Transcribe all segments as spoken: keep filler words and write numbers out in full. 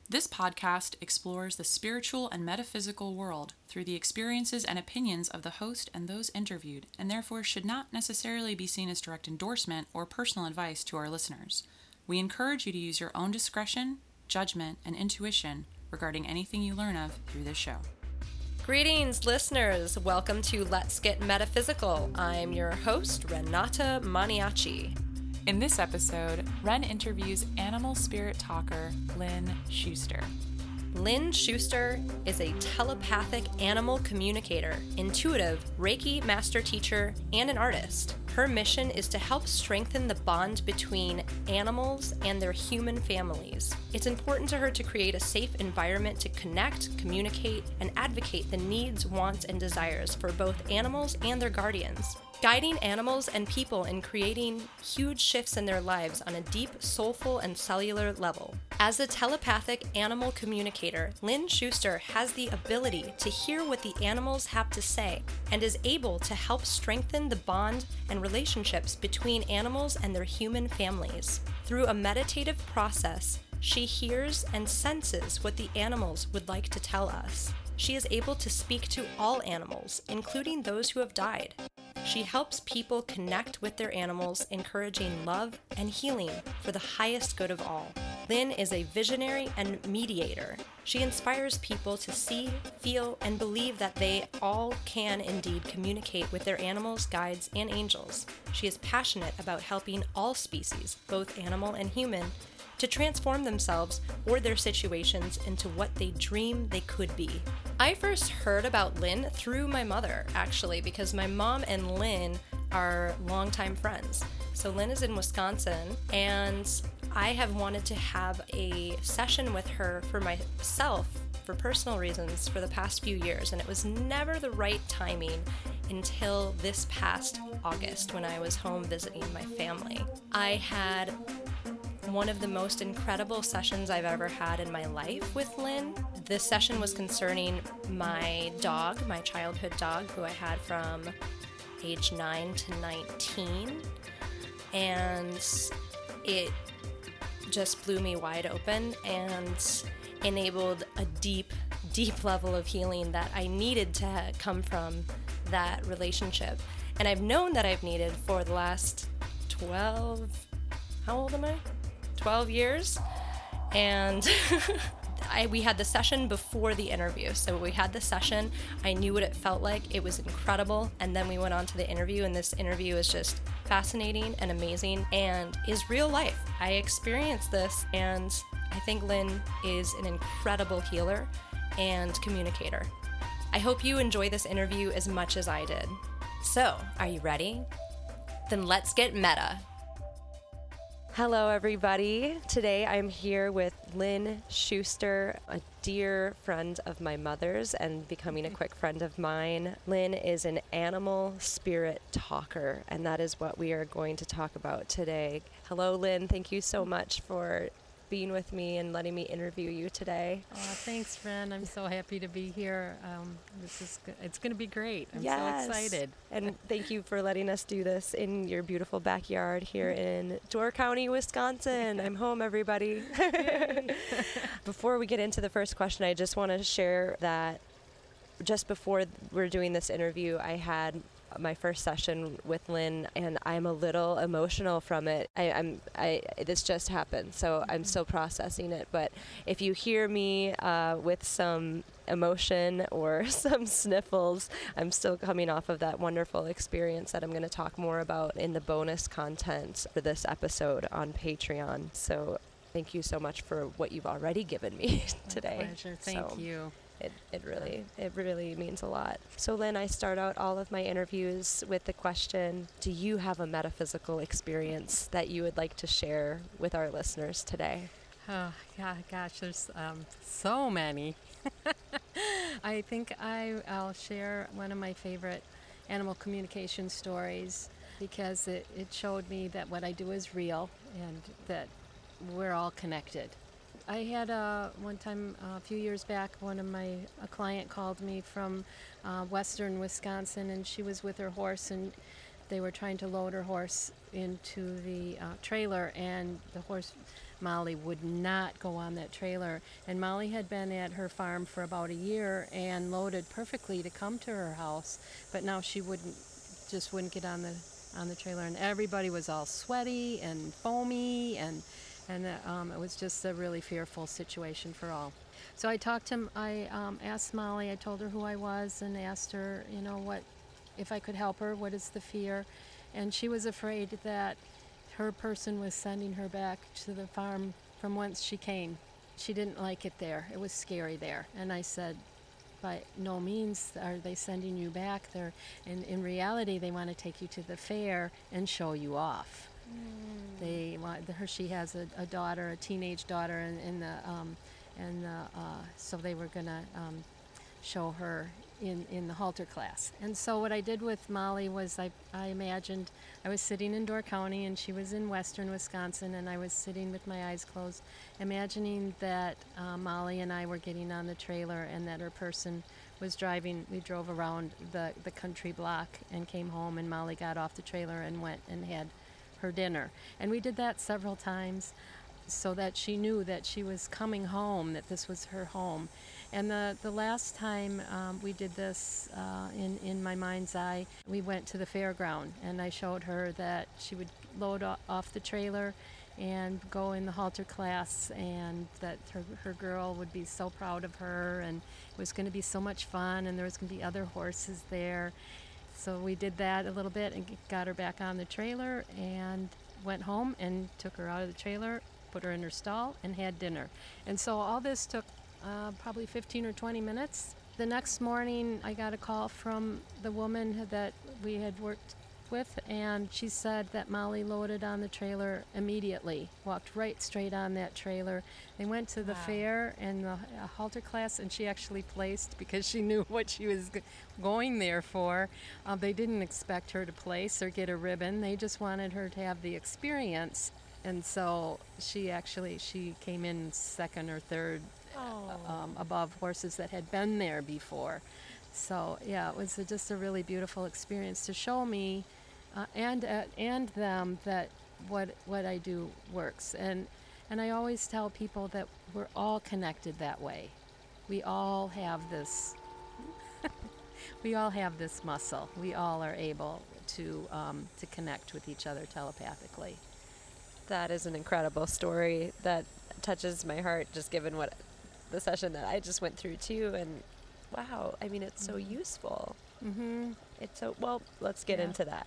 This podcast explores the spiritual and metaphysical world through the experiences and opinions of the host and those interviewed, and therefore should not necessarily be seen as direct endorsement or personal advice to our listeners. We encourage you to use your own discretion, judgment, and intuition regarding anything you learn of through this show. Greetings, listeners. Welcome to Let's Get Metaphysical. I'm your host, Renata Maniaci. In this episode, Ren interviews animal spirit talker Lynn Schuster. Lynn Schuster is a telepathic animal communicator, intuitive, Reiki master teacher, and an artist. Her mission is to help strengthen the bond between animals and their human families. It's important to her to create a safe environment to connect, communicate, and advocate the needs, wants, and desires for both animals and their guardians, guiding animals and people in creating huge shifts in their lives on a deep, soulful, and cellular level. As a telepathic animal communicator, Lynn Schuster has the ability to hear what the animals have to say and is able to help strengthen the bond and relationships between animals and their human families. Through a meditative process, she hears and senses what the animals would like to tell us. She is able to speak to all animals, including those who have died. She helps people connect with their animals, encouraging love and healing for the highest good of all. Lynn is a visionary and mediator. She inspires people to see, feel, and believe that they all can indeed communicate with their animals, guides, and angels. She is passionate about helping all species, both animal and human, to transform themselves or their situations into what they dream they could be. I first heard about Lynn through my mother, actually, because my mom and Lynn are longtime friends. So Lynn is in Wisconsin, and I have wanted to have a session with her for myself, for personal reasons, for the past few years, and it was never the right timing until this past August when I was home visiting my family. I had one of the most incredible sessions I've ever had in my life with Lynn. This session was concerning my dog, my childhood dog, who I had from age nine to nineteen, and it just blew me wide open and enabled a deep, deep level of healing that I needed to come from that relationship. And I've known that I've needed for the last twelve, how old am I? twelve years, and I, we had the session before the interview. So we had the session, I knew what it felt like, it was incredible, and then we went on to the interview, and this interview is just fascinating and amazing and is real life. I experienced this, and I think Lynn is an incredible healer and communicator. I hope you enjoy this interview as much as I did. So, are you ready? Then let's get meta. Hello, everybody. Today I'm here with Lynn Schuster, a dear friend of my mother's and becoming a quick friend of mine. Lynn is an animal spirit talker, and that is what we are going to talk about today. Hello, Lynn. Thank you so much for being with me and letting me interview you today. Oh, thanks, Ren. I'm so happy to be here. Um, this is go- it's going to be great. I'm yes. so excited. And thank you for letting us do this in your beautiful backyard here in Door County, Wisconsin. I'm home, everybody. Before we get into the first question, I just want to share that just before we're doing this interview, I had my first session with Lynn, and I'm a little emotional from it. I, I'm, I, this just happened, so I'm still processing it. But if you hear me uh, with some emotion or some sniffles, I'm still coming off of that wonderful experience that I'm going to talk more about in the bonus content for this episode on Patreon. So thank you so much for what you've already given me today. My pleasure. Thank so. you. It, it really, it really means a lot. So Lynn, I start out all of my interviews with the question, do you have a metaphysical experience that you would like to share with our listeners today? Oh, yeah, gosh, there's um, so many. I think I, I'll share one of my favorite animal communication stories because it, it showed me that what I do is real and that we're all connected. I had uh, one time uh, a few years back, one of my a client called me from uh, western Wisconsin, and she was with her horse, and they were trying to load her horse into the uh, trailer, and the horse Molly would not go on that trailer. And Molly had been at her farm for about a year and loaded perfectly to come to her house, but now she wouldn't, just wouldn't get on the on the trailer, and everybody was all sweaty and foamy, and and um, it was just a really fearful situation for all. So I talked to, I um, asked Molly, I told her who I was and asked her, you know, what, if I could help her, what is the fear? And she was afraid that her person was sending her back to the farm from whence she came. She didn't like it there. It was scary there. And I said, by no means are they sending you back there. In, in reality, they want to take you to the fair and show you off. Mm. They want her. She has a, a daughter, a teenage daughter, and in the um, and the, uh, so they were gonna um, show her in, in the halter class. And so what I did with Molly was I I imagined I was sitting in Door County and she was in western Wisconsin, and I was sitting with my eyes closed, imagining that uh, Molly and I were getting on the trailer and that her person was driving. We drove around the, the country block and came home, and Molly got off the trailer and went and had her dinner. And we did that several times so that she knew that she was coming home, that this was her home. And the, the last time um, we did this uh, in, in my mind's eye, we went to the fairground, and I showed her that she would load o- off the trailer and go in the halter class, and that her, her girl would be so proud of her, and it was going to be so much fun, and there was going to be other horses there. So we did that a little bit and got her back on the trailer and went home and took her out of the trailer, put her in her stall, and had dinner. And so all this took uh, probably fifteen or twenty minutes. The next morning, I got a call from the woman that we had worked with, and she said that Molly loaded on the trailer immediately, walked right straight on that trailer. They went to the wow. fair and the uh, halter class, and she actually placed because she knew what she was g- going there for. Uh, they didn't expect her to place or get a ribbon. They just wanted her to have the experience. And so she actually, she came in second or third oh. um, above horses that had been there before. So yeah, it was a, just a really beautiful experience to show me uh, and uh, and them that what what I do works. And and I always tell people that we're all connected that way. We all have this. we all have this muscle. We all are able to um, to connect with each other telepathically. That is an incredible story that touches my heart, just given what the session that I just went through too. And wow, I mean, it's so mm-hmm. useful. Mm-hmm. It's so, well, let's get yeah. into that.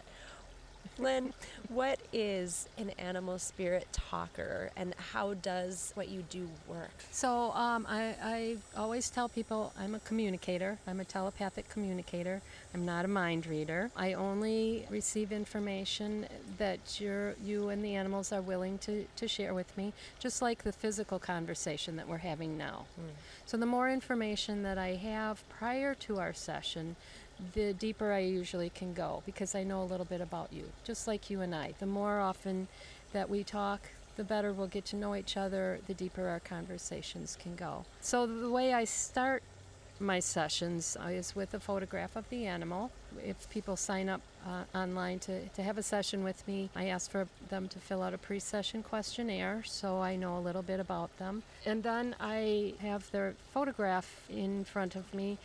Lynn, what is an animal spirit talker, and how does what you do work? So um, I, I always tell people I'm a communicator. I'm a telepathic communicator. I'm not a mind reader. I only receive information that you're, you and the animals are willing to, to share with me, just like the physical conversation that we're having now. Mm. So the more information that I have prior to our session, the deeper I usually can go, because I know a little bit about you, just like you and I. The more often that we talk, the better we'll get to know each other, the deeper our conversations can go. So the way I start my sessions is with a photograph of the animal. If people sign up uh, online to, to have a session with me, I ask for them to fill out a pre-session questionnaire so I know a little bit about them. And then I have their photograph in front of me.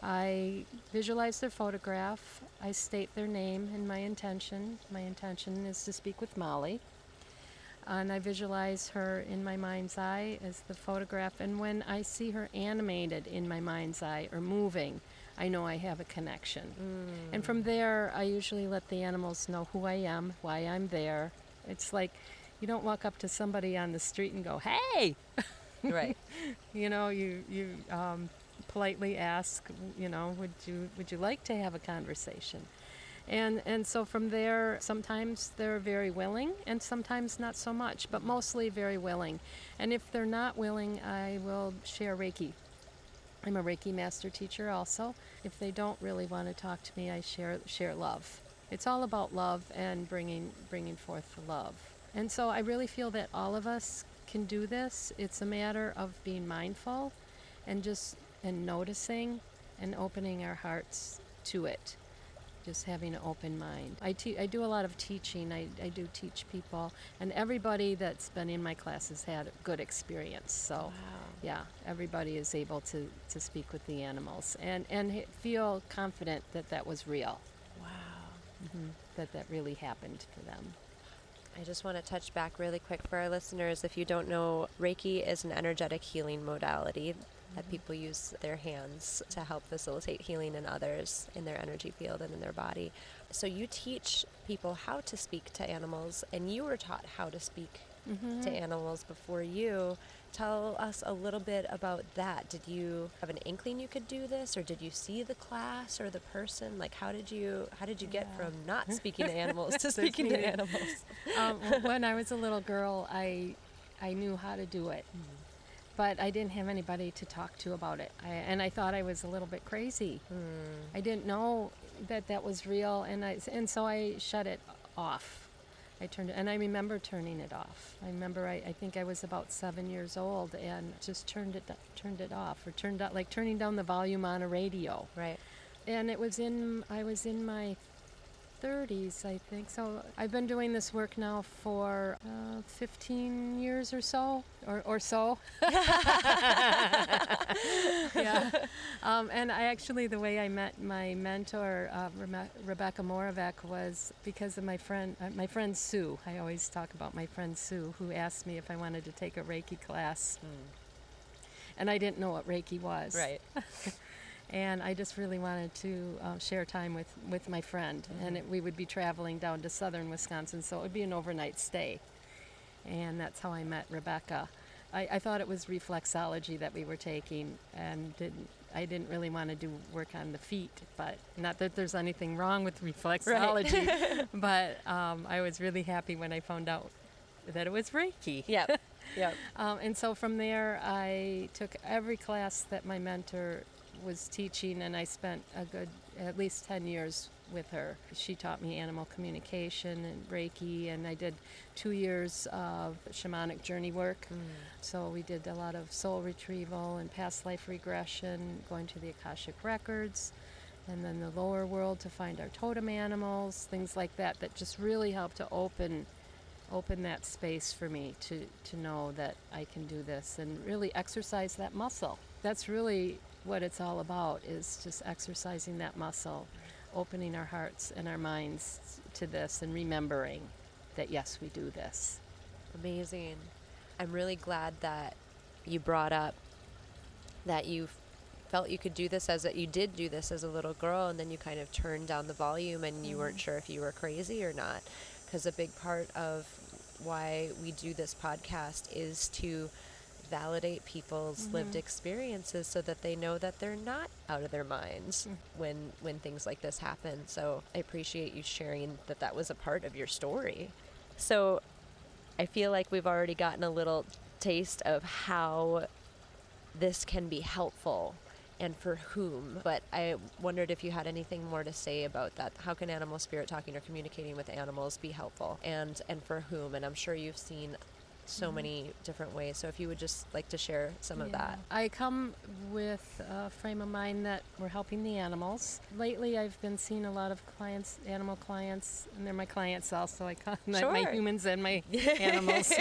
I visualize their photograph. I state their name and my intention. My intention is to speak with Molly. And I visualize her in my mind's eye as the photograph. And when I see her animated in my mind's eye or moving, I know I have a connection. Mm. And from there, I usually let the animals know who I am, why I'm there. It's like you don't walk up to somebody on the street and go, "Hey!" Right. You know, you, you um, politely ask, you know, would you would you like to have a conversation? And and so from there, sometimes they're very willing and sometimes not so much, but mostly very willing. And if they're not willing, I will share Reiki. I'm a Reiki master teacher also. If they don't really want to talk to me, I share share love. It's all about love and bringing bringing forth the love. And so I really feel that all of us can do this. It's a matter of being mindful and just and noticing and opening our hearts to it. just having an open mind. I, te- I do a lot of teaching. I, I do teach people, and everybody that's been in my classes had a good experience. So, Wow. yeah, everybody is able to, to speak with the animals and, and h- feel confident that that was real, Wow. mm-hmm. that that really happened for them. I just want to touch back really quick for our listeners. If you don't know, Reiki is an energetic healing modality that people use their hands to help facilitate healing in others in their energy field and in their body. So you teach people how to speak to animals, and you were taught how to speak mm-hmm. to animals before you. Tell us a little bit about that. Did you have an inkling you could do this, or did you see the class or the person? Like, how did you how did you get Yeah. from not speaking to animals to speaking to animals? um, when I was a little girl, I I knew how to do it, mm. but I didn't have anybody to talk to about it. I, and I thought I was a little bit crazy. Mm. I didn't know that that was real, and I and so I shut it off. I turned it, and I remember turning it off. I remember I, I think I was about seven years old and just turned it turned it off, or turned out like turning down the volume on a radio. Right. And it was in I was in my thirties, I think. So I've been doing this work now for uh, fifteen years or so, or, or so. yeah. Um, and I actually, the way I met my mentor, uh, Rebe- Rebecca Moravec, was because of my friend, uh, my friend Sue. I always talk about my friend Sue, who asked me if I wanted to take a Reiki class. Mm. And I didn't know what Reiki was. Right. And I just really wanted to uh, share time with, with my friend. Mm-hmm. And it, we would be traveling down to southern Wisconsin, so it would be an overnight stay. And that's how I met Rebecca. I, I thought it was reflexology that we were taking, and didn't, I didn't really want to do work on the feet. But not that there's anything wrong with reflexology, right. but um, I was really happy when I found out that it was Reiki. Yep. Yep. um, and so from there, I took every class that my mentor was teaching, and I spent a good at least ten years with her. She taught me animal communication and Reiki, and I did two years of shamanic journey work. Mm. So we did a lot of soul retrieval and past life regression, going to the Akashic records, and then the lower world to find our totem animals, things like that, that just really helped to open open that space for me to, to know that I can do this and really exercise that muscle. That's really what it's all about, is just exercising that muscle, opening our hearts and our minds to this, and remembering that, yes, we do this. Amazing. I'm really glad that you brought up that you felt you could do this as a, you did do this as a little girl, and then you kind of turned down the volume and you mm. weren't sure if you were crazy or not. Because a big part of why we do this podcast is to validate people's mm-hmm. lived experiences so that they know that they're not out of their minds mm. when when things like this happen. So I appreciate you sharing that that was a part of your story. So I feel like we've already gotten a little taste of how this can be helpful and for whom, but I wondered if you had anything more to say about that. How can animal spirit talking or communicating with animals be helpful, and and for whom? And I'm sure you've seen so mm-hmm. many different ways. So if you would just like to share some yeah. of that. I come with a frame of mind that we're helping the animals. Lately, I've been seeing a lot of clients, animal clients, and they're my clients also. I call them sure. my humans and my animals.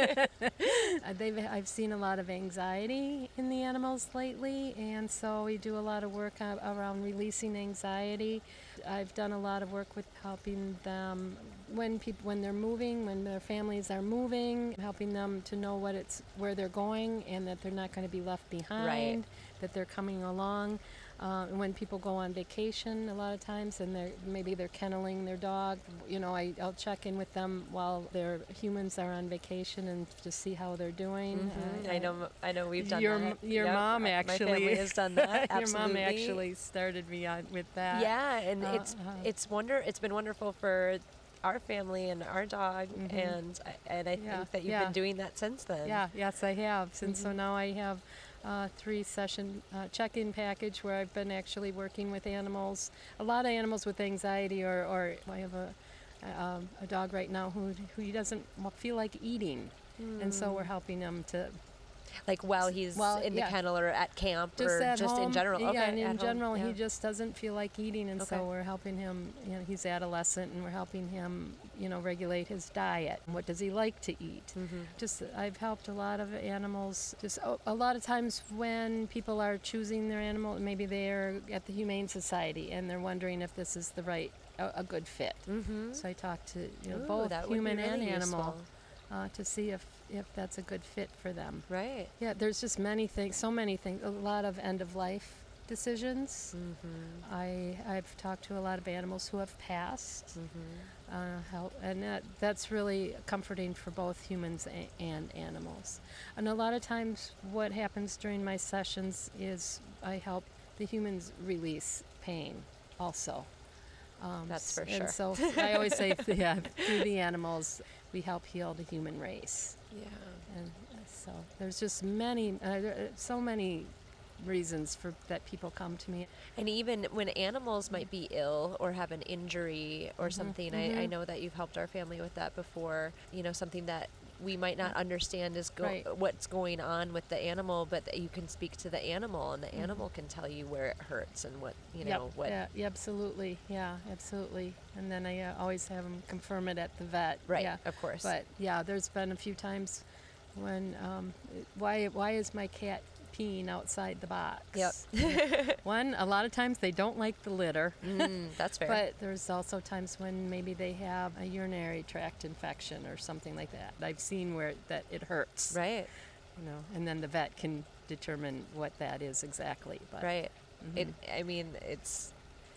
They've, I've seen a lot of anxiety in the animals lately, and so we do a lot of work around releasing anxiety. I've done a lot of work with helping them when people when they're moving, when their families are moving, helping them to know what it's where they're going and that they're not going to be left behind, right. that they're coming along. Uh, and when people go on vacation, a lot of times, and they're maybe they're kenneling their dog, you know, I, I'll check in with them while their humans are on vacation and just see how they're doing. Mm-hmm. Uh, I know, I know, we've done your, that. Your yep. mom actually, my family has done that. Your mom actually started me on with that. Yeah, and uh, it's uh, it's wonder it's been wonderful for our family and our dog, mm-hmm. and and I yeah. think that you've yeah. been doing that since then. Yeah, yes, I have. And mm-hmm. so now I have a three-session uh, check-in package where I've been actually working with animals, a lot of animals with anxiety, or, or I have a um, a dog right now who who doesn't feel like eating, mm. and so we're helping them to Like while he's Well, in the yeah. kennel or at camp Just or at just in home. general? Yeah, Okay, and in at home, general, yeah. he just doesn't feel like eating, and Okay. so we're helping him. You know, he's adolescent, and we're helping him, you know, regulate his diet. What does he like to eat? Mm-hmm. Just, I've helped a lot of animals. Just a, a lot of times when people are choosing their animal, maybe they're at the Humane Society and they're wondering if this is the right, a, a good fit. Mm-hmm. So I talk to you know Ooh, both that would be human really and animal. useful. Uh, to see if, if that's a good fit for them. Right. Yeah, there's just many things, so many things, a lot of end-of-life decisions. Mm-hmm. I, I've talked to a lot of animals who have passed, Mm-hmm. uh, help, and that, that's really comforting for both humans a- and animals. And a lot of times what happens during my sessions is I help the humans release pain also. Um, That's for and sure. so I always say, yeah, through the animals, we help heal the human race. Yeah. And uh, so there's just many, uh, there- uh, so many reasons for that people come to me. And even when animals might be ill or have an injury or something, I, I mhm. know that you've helped our family with that before. You know, something that we might not understand is go- Right. what's going on with the animal, but that you can speak to the animal, and the animal can tell you where it hurts and what you know Yep, what. yeah, yeah, absolutely, yeah, absolutely. And then I uh, always have them confirm it at the vet. Right, Yeah. of course. But yeah, there's been a few times when um, it- why why is my cat peeing outside the box? Yep. One, a lot of times they don't like the litter. Mm, that's fair. But there's also times when maybe they have a urinary tract infection or something like that. I've seen where that it hurts. right. You know, and then the vet can determine what that is exactly. But Right. Mhm. It. I mean, it's.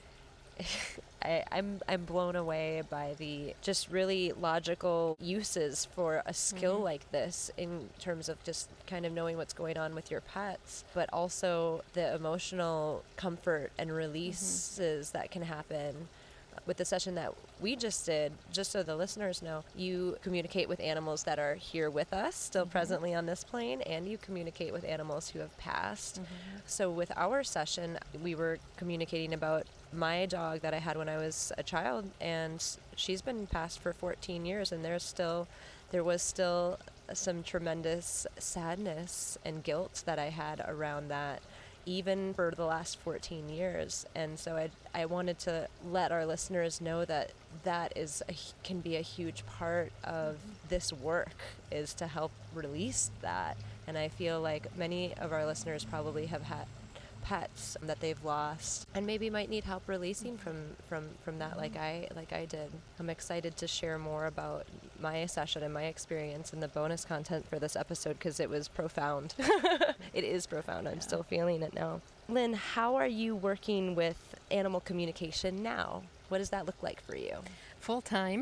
I, I'm I'm blown away by the just really logical uses for a skill Mhm. like this in terms of just kind of knowing what's going on with your pets, but also the emotional comfort and releases that can happen. With the session that we just did, just so the listeners know, you communicate with animals that are here with us, still presently on this plane, and you communicate with animals who have passed. So with our session, we were communicating about my dog that I had when I was a child, and she's been passed for fourteen years, and there's still, there was still some tremendous sadness and guilt that I had around that, even for the last fourteen years. And so I, I wanted to let our listeners know that that is a, can be a huge part of this work, is to help release that. And I feel like many of our listeners probably have had pets that they've lost and maybe might need help releasing from, from, from that like I like I did. I'm excited to share more about my session and my experience in the bonus content for this episode because it was profound. It is profound. I'm Yeah. still feeling it now. Lynn, how are you working with animal communication now? What does that look like for you? Full time.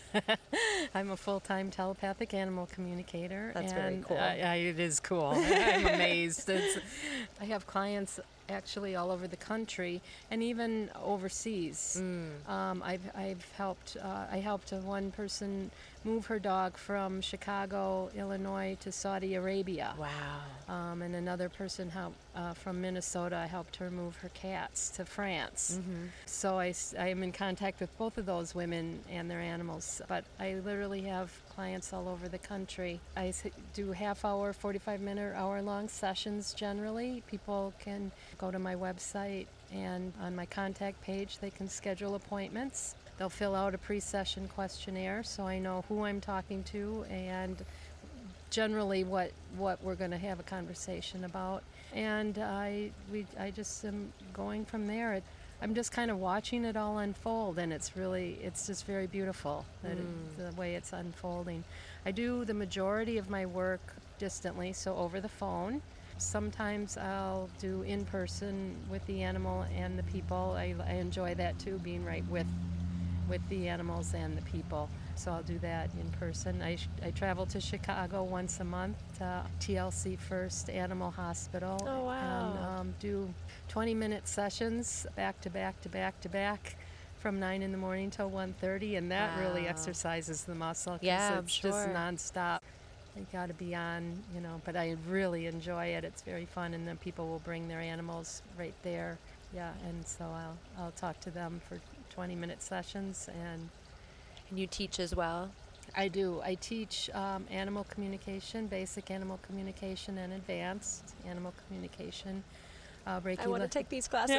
I'm a full-time telepathic animal communicator. That's very and, cool. Uh, yeah, it is cool. I'm amazed. It's, I have clients actually all over the country and even overseas. Mm. Um, I've I've helped. Uh, I helped a one person move her dog from Chicago, Illinois, to Saudi Arabia. Wow. Um, and another person helped, uh, from Minnesota. I helped her move her cats to France. Mm-hmm. So I, s- I am in contact with both of those women and their animals. But I literally have clients all over the country. I s- do half hour, forty-five minute, hour long sessions generally. People can go to my website, and on my contact page they can schedule appointments. They'll fill out a pre-session questionnaire so I know who I'm talking to and generally what, what we're going to have a conversation about. And I we I just am going from there. It, I'm just kind of watching it all unfold, and it's really, it's just very beautiful that it, the way it's unfolding. I do the majority of my work distantly, so over the phone. Sometimes I'll do in person with the animal and the people. I, I enjoy that too, being right with with the animals and the people. So I'll do that in person. I, sh- I travel to Chicago once a month to T L C First Animal Hospital. Oh, wow. And um, do twenty minute sessions back to back to back to back from nine in the morning till one thirty, and that really Wow. exercises the muscle because Yeah, I'm it's just sure. nonstop. You got to be on, you know, but I really enjoy it. It's very fun, and then people will bring their animals right there. Yeah, and so I'll I'll talk to them for twenty minute sessions, and And you teach as well? I do. I teach um, animal communication, basic animal communication, and advanced animal communication. Uh, I want to le- take these classes.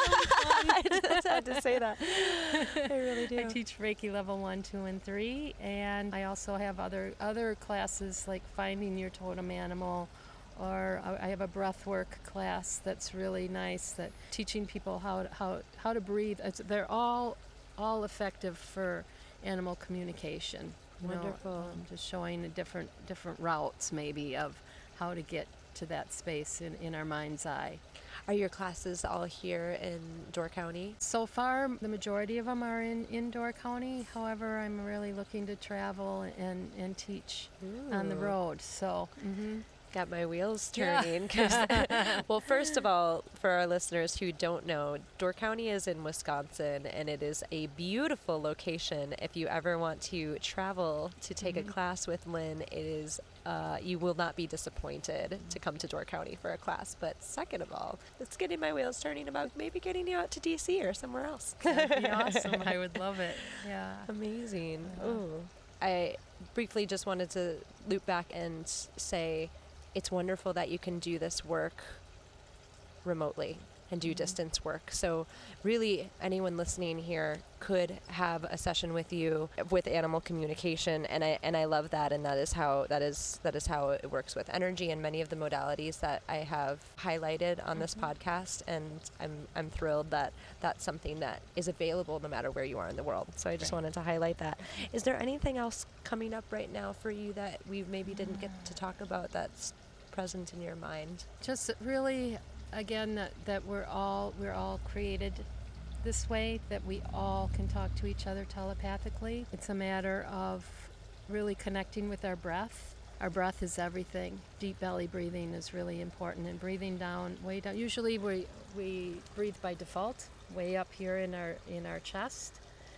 I just had to say that. I really do. I teach Reiki level one, two, and three, and I also have other other classes like finding your totem animal, or I have a breathwork class that's really nice, that teaching people how how how to breathe. It's, they're all all effective for animal communication. You Wonderful. know, um, just showing the different different routes maybe of how to get to that space in, in our mind's eye. Are your classes all here in Door County? So far, the majority of them are in, in Door County. However, I'm really looking to travel and, and teach Ooh. on the road. So, mm-hmm. Got my wheels Yeah. turning. 'cause well, first of all, for our listeners who don't know, Door County is in Wisconsin, and it is a beautiful location. If you ever want to travel to take Mhm. a class with Lynn, it is uh, you will not be disappointed to come to Door County for a class. But second of all, it's getting my wheels turning about maybe getting you out to D C or somewhere else. That'd be awesome. I would love it. Yeah. Amazing. Yeah. Ooh. I briefly just wanted to loop back and say it's wonderful that you can do this work remotely and do Mhm. distance work. So really anyone listening here could have a session with you with animal communication, and I and I love that, and that is how that is that is how it works with energy and many of the modalities that I have highlighted on this Mhm. podcast, and I'm I'm thrilled that that's something that is available no matter where you are in the world. So I just Right. wanted to highlight that. Is there anything else coming up right now for you that we maybe didn't get to talk about that's present in your mind? Just really, again, that, that we're all we're all created this way, that we all can talk to each other telepathically. It's a matter of really connecting with our breath. Our breath is everything. Deep belly breathing is really important, and breathing down, way down. Usually we we breathe by default, way up here in our in our chest.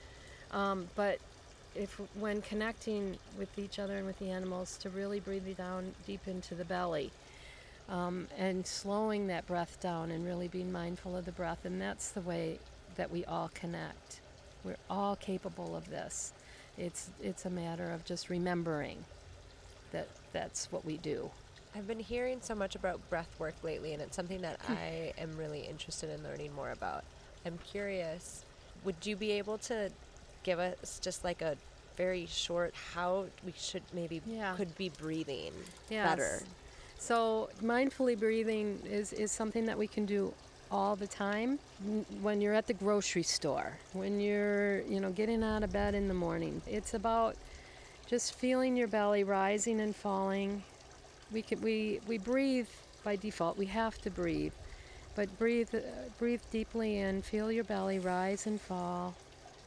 Um, but if when connecting with each other and with the animals, to really breathe down deep into the belly. Um, and slowing that breath down and really being mindful of the breath. And that's the way that we all connect. We're all capable of this. It's it's a matter of just remembering that that's what we do. I've been hearing so much about breath work lately, and it's something that I am really interested in learning more about. I'm curious, would you be able to give us just like a very short how we should maybe Yeah. could be breathing Yes. better? So mindfully breathing is, is something that we can do all the time. N- When you're at the grocery store, when you're, you know, getting out of bed in the morning, it's about just feeling your belly rising and falling. We can, we we breathe by default. We have to breathe, but breathe uh, breathe deeply in. Feel your belly rise and fall.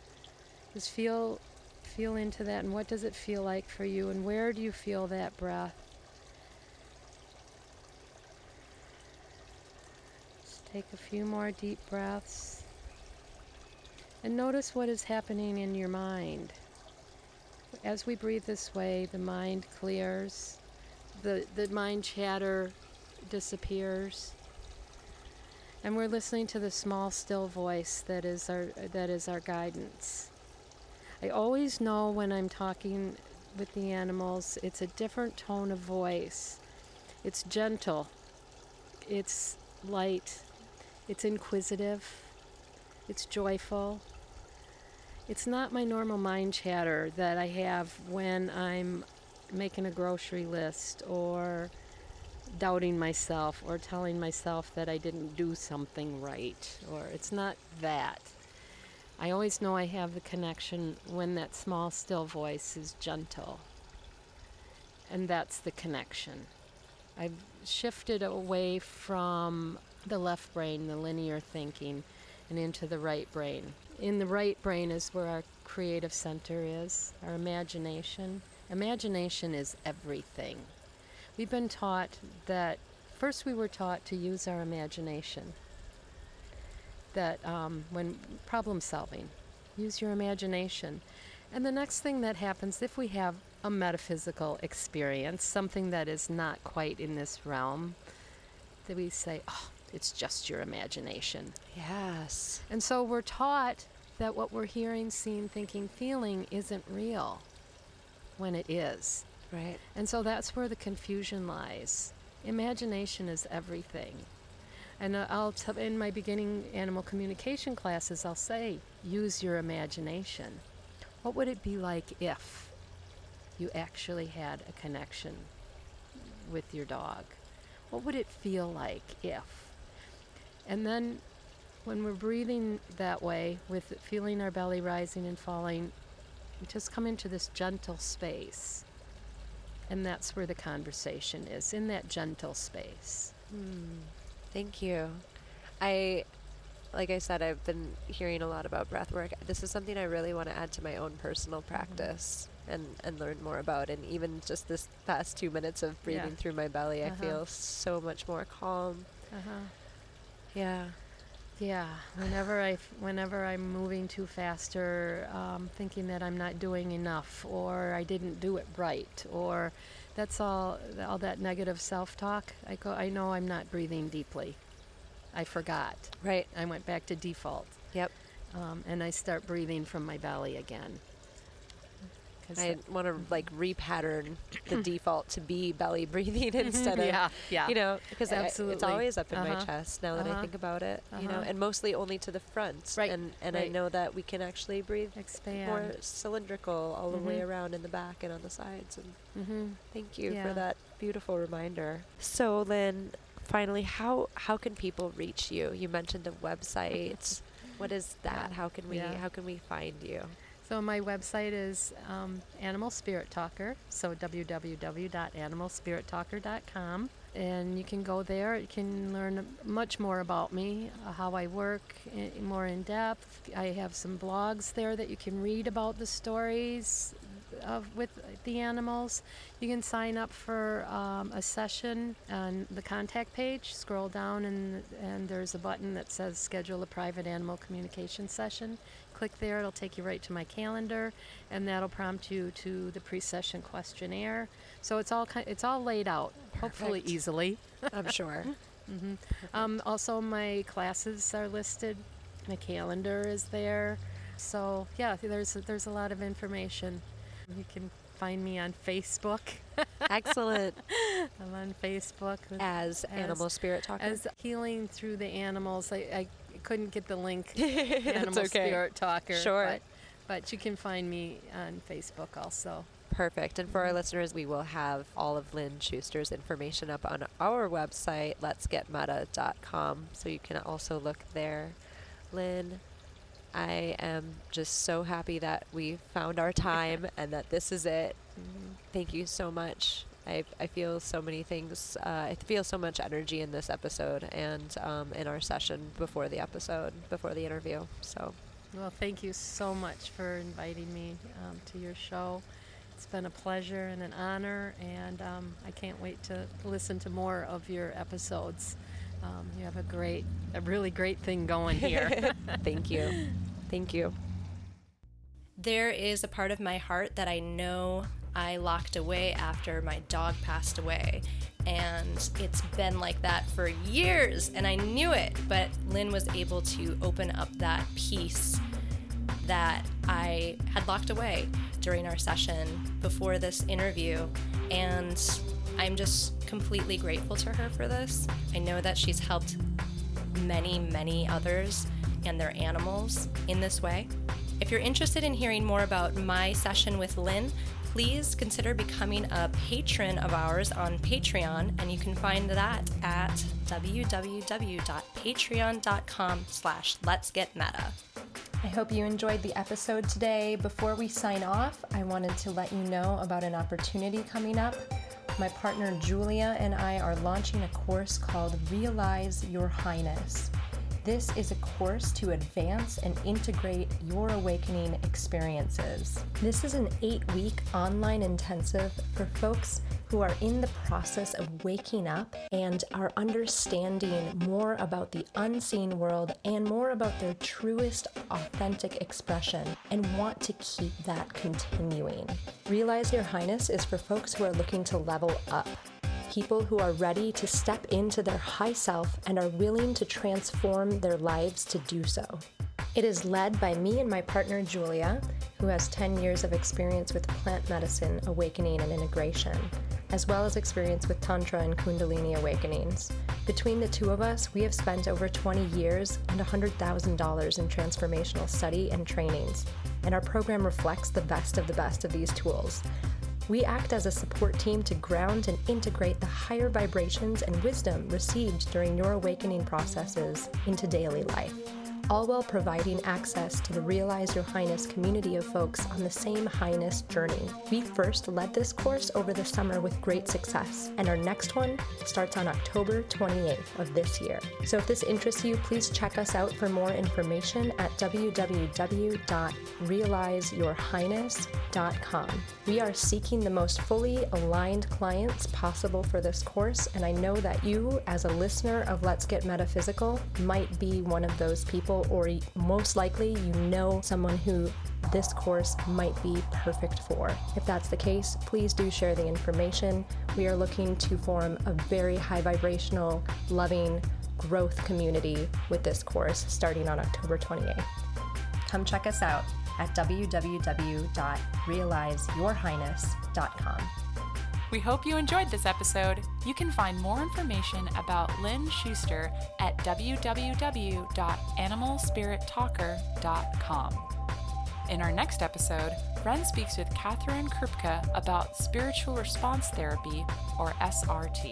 Just feel feel into that, and what does it feel like for you, and where do you feel that breath? Take a few more deep breaths and notice what is happening in your mind. As we breathe this way, the mind clears, the, the mind chatter disappears, and we're listening to the small, still voice that is our, that is our guidance. I always know when I'm talking with the animals, it's a different tone of voice. It's gentle, it's light, it's inquisitive, it's joyful. It's not my normal mind chatter that I have when I'm making a grocery list or doubting myself or telling myself that I didn't do something right, or it's not that. I always know I have the connection when that small, still voice is gentle. And that's the connection. I've shifted away from the left brain, the linear thinking, and into the right brain. In the right brain is where our creative center is, our imagination. Imagination is everything. We've been taught that, first we were taught to use our imagination. That um, when problem solving, use your imagination. And the next thing that happens, if we have a metaphysical experience, something that is not quite in this realm, that we say, oh, it's just your imagination. Yes. And so we're taught that what we're hearing, seeing, thinking, feeling isn't real. when it is. Right. And so that's where the confusion lies. Imagination is everything. And uh, I'll t- in my beginning animal communication classes, I'll say, use your imagination. What would it be like if you actually had a connection with your dog? What would it feel like if? And then when we're breathing that way, with feeling our belly rising and falling, we just come into this gentle space. And that's where the conversation is, in that gentle space. Mm, thank you. I, like I said, I've been hearing a lot about breath work. This is something I really want to add to my own personal practice mm-hmm. and, and learn more about. And even just this past two minutes of breathing yeah. through my belly, uh-huh. I feel so much more calm. Uh-huh. Yeah. Yeah, whenever I, whenever I'm moving too fast or um, thinking that I'm not doing enough or I didn't do it right, or that's all, all that negative self-talk, I go, I know I'm not breathing deeply. I forgot. Right. I went back to default. Yep. Um, and I start breathing from my belly again. I want to like repattern the default to be belly breathing instead of, yeah, yeah. you know, because Absolutely. it's always up in uh-huh. my chest now that uh-huh. I think about it, uh-huh. you know, and mostly only to the front. Right. And, and right. I know that we can actually breathe Expand. more cylindrical all mm-hmm. the way around in the back and on the sides. And mm-hmm. thank you yeah. for that beautiful reminder. So Lynn, finally, how, how can people reach you? You mentioned a website. What is that? Yeah. How can we, yeah. how can we find you? So my website is um, Animal Spirit Talker, so w w w dot animal spirit talker dot com. And you can go there. You can learn much more about me, uh, how I work I- more in depth. I have some blogs there that you can read about the stories of with the animals. You can sign up for um, a session on the contact page. Scroll down and and there's a button that says schedule a private animal communication session. Click there, it'll take you right to my calendar, and that'll prompt you to the pre-session questionnaire. So it's all ki- it's all laid out, Perfect. Hopefully easily. I'm sure. mm-hmm. um, also, my classes are listed. My calendar is there. So yeah, there's there's a lot of information. You can find me on Facebook. Excellent. I'm on Facebook with, as, as Animal Spirit Talker. As Healing Through the Animals. I, I couldn't get the link. Animal okay. Spirit Talker. Sure. But, but you can find me on Facebook also. Perfect. And for our listeners, we will have all of Lynn Schuster's information up on our website, lets get meta dot com. So you can also look there. Lynn, I am just so happy that we found our time and that this is it. Mm-hmm. Thank you so much. I, I feel so many things. Uh, I feel so much energy in this episode and um, in our session before the episode, before the interview. So, well, thank you so much for inviting me um, to your show. It's been a pleasure and an honor, and um, I can't wait to listen to more of your episodes. Um, you have a great, a really great thing going here. Thank you. Thank you. There is a part of my heart that I know I locked away after my dog passed away. And it's been like that for years, and I knew it. But Lynn was able to open up that piece that I had locked away during our session before this interview. And I'm just completely grateful to her for this. I know that she's helped many, many others and their animals in this way. If you're interested in hearing more about my session with Lynn, please consider becoming a patron of ours on Patreon, and you can find that at w w w dot patreon dot com slash let's get meta. I hope you enjoyed the episode today. Before we sign off, I wanted to let you know about an opportunity coming up. My partner Julia and I are launching a course called Realize Your Highness. This is a course to advance and integrate your awakening experiences. This is an eight-week online intensive for folks who are in the process of waking up and are understanding more about the unseen world and more about their truest, authentic expression and want to keep that continuing. Realize Your Highness is for folks who are looking to level up. People who are ready to step into their high self and are willing to transform their lives to do so. It is led by me and my partner Julia, who has ten years of experience with plant medicine, awakening, and integration, as well as experience with Tantra and Kundalini awakenings. Between the two of us, we have spent over twenty years and one hundred thousand dollars in transformational study and trainings, and our program reflects the best of the best of these tools. We act as a support team to ground and integrate the higher vibrations and wisdom received during your awakening processes into daily life, all while providing access to the Realize Your Highness community of folks on the same highness journey. We first led this course over the summer with great success, and our next one starts on October twenty-eighth of this year. So if this interests you, please check us out for more information at w w w dot realize your highness dot com. We are seeking the most fully aligned clients possible for this course, and I know that you, as a listener of Let's Get Metaphysical, might be one of those people, or most likely you know someone who this course might be perfect for. If that's the case, please do share the information. We are looking to form a very high vibrational, loving growth community with this course starting on October twenty-eighth. Come check us out at w w w dot realize your highness dot com. We hope you enjoyed this episode. You can find more information about Lynn Schuster at w w w dot animal spirit talker dot com. In our next episode, Ren speaks with Catherine Krupka about spiritual response therapy, or S R T.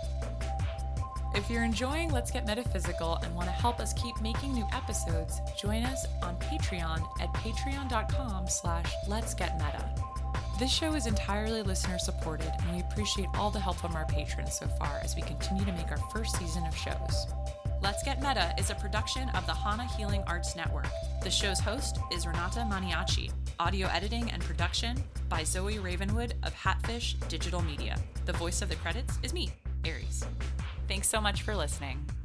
If you're enjoying Let's Get Metaphysical and want to help us keep making new episodes, join us on Patreon at patreon dot com slash let's get meta. This show is entirely listener supported, and we appreciate all the help from our patrons so far as we continue to make our first season of shows. Let's Get Meta is a production of the Hana Healing Arts Network. The show's host is Renata Maniaci. Audio editing and production by Zoe Ravenwood of Hatfish Digital Media. The voice of the credits is me, Aries. Thanks so much for listening.